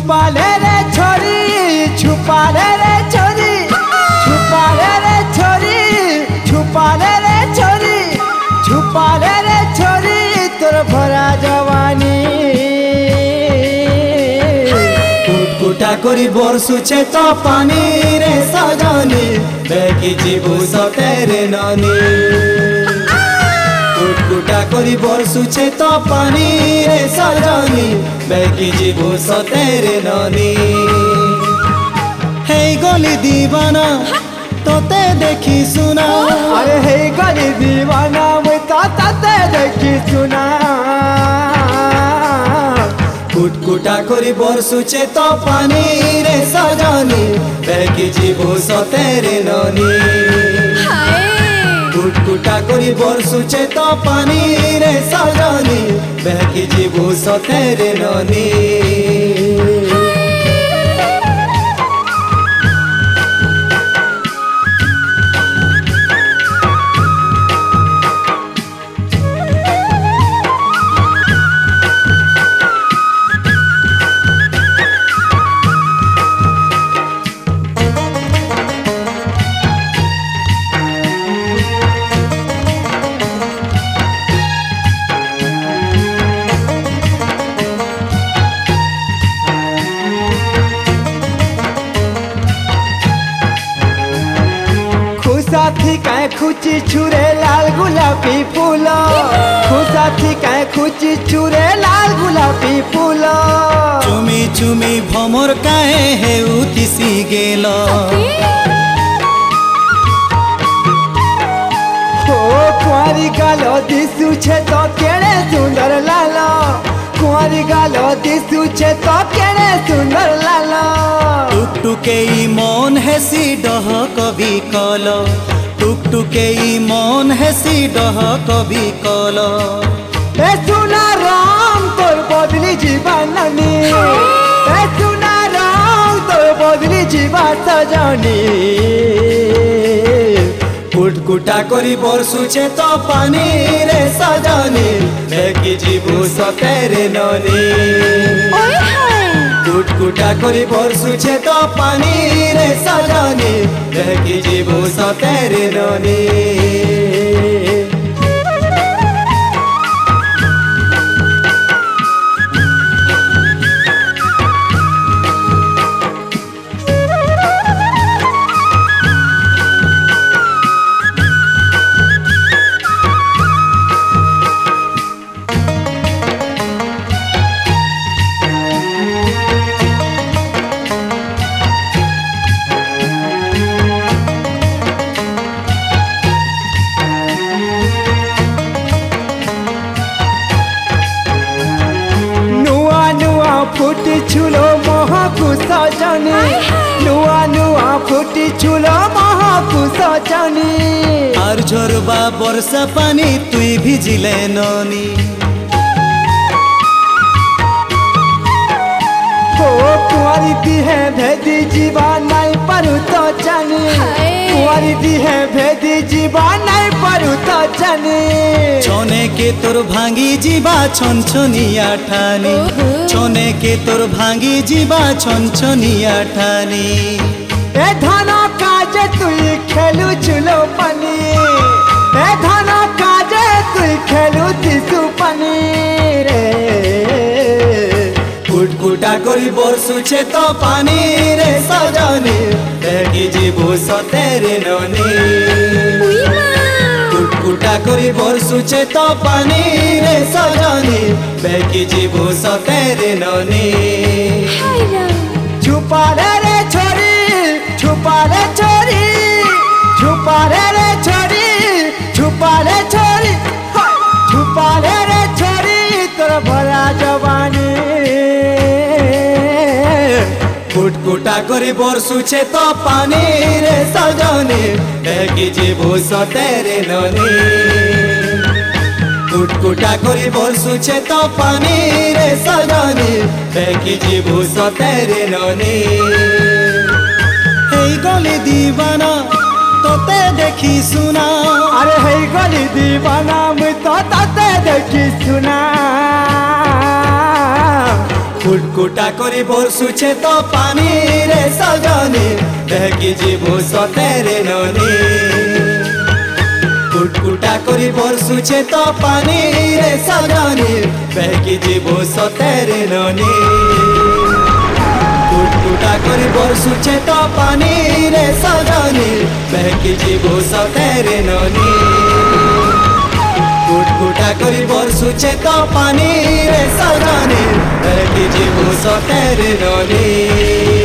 छुपाले रे छोरी छुपाले रे छोरी छुपाले रे छोरी छुपाले रे छोरी छुपाले रे छोरी तोर भरा जवानी कुटा करी बरसुचे तो पानी रे सजनी बेकी जीवु सतेरे ननी कुटा करी बरसुचे तो पानी रे सजनी बेकी जीवु सतेरे ननी हे गली दीवाना तोते देखी सुना अरे हे गली दीवाना मैं तोते देखी सुना कुटा करी बरसुचे तो पानी रे सजनी बेकी जीवु सतेरे ननी कुटा करी बरसुचे तो पानी रे सजनी बेकी जीवु सतेरे ननी खुशाथी काय खुची छुरे लाल गुलाबी फूल खुशाथी काय खुची छुरे लाल गुलाबी फूल चुमी चुमी भमर काय हे उतिसी गेल हो कुआरी गालो दिसुछे तो केड़े सुंदर लाल कुआरी गालो दिसुछे तो केड़े सुंदर लाल टुकटुके मन हेसी डह कवि कल टुकटुके मन हेसी डह कवि कल ए सुना राम तोर बदली जीवन ननी ए सुना राम तोर बदली जीवन सजनी कुटा करी बरसुचे तो पानी रे सजनी बेकी जीवु सतेरे ननी कुटा करी बरसुचे तो पानी रे सजनी बेकी जीवु सतेरे ननी फुटी छुलो महकु सजनी नुआ नुआ फुटी छुलो महकु सजनी आर झरबा वर्षा पानी तुई भिजिले ननी हो कुआरी दिहे भेदी जीवा नाई परू तो जानी कुआरी दिहे भेदी जीवा नाई परू तो जानी छने के तोर भांगी जीवा छन छनिया ठानी छने के तोर भांगी जीवा छन छनिया ठानी ए धन काज तुई खेलु चुलो पानी ए धन काज तुई खेलु तिसु पानी रे कुटा करी बरसुचे तो पानी रे सजनी बेकी जीवु सतेरे ननी कुटा करी बरसुचे तो पानी रे सजनी बेकी जीवु सतेरे ननी छुपाले रे छोरी छुपाले छोरी छुपाले रे छोरी छुपाले छोरी छुपाले रे छोरी तोर भरा जवानी कुटा करी बरसुचे तो पानी रे सजनी बेकी जीवु सतेरे ननी कुटा करी बरसुचे तो पानी रे सजनी बेकी जीवु सतेरे ननी हे गली दीवाना तोते देखी सुना अरे हे गली दीवाना मैं तोते देखी सुना কুটকুটা করি বর্ষুছে তো পানি রে সজনী বেহকি জীবু সতেরে ননি কুটকুটা করি বর্ষুছে তো পানি রে সজনী বেহকি জীবু সতেরে ননি কুটকুটা করি বর্ষুছে তো পানি রে সজনী বেহকি জীবু সতেরে ননি কুটকুটা করি বর্ষুছে তো পানি রে সজনী বেহকি জীবু সতেরে ননি।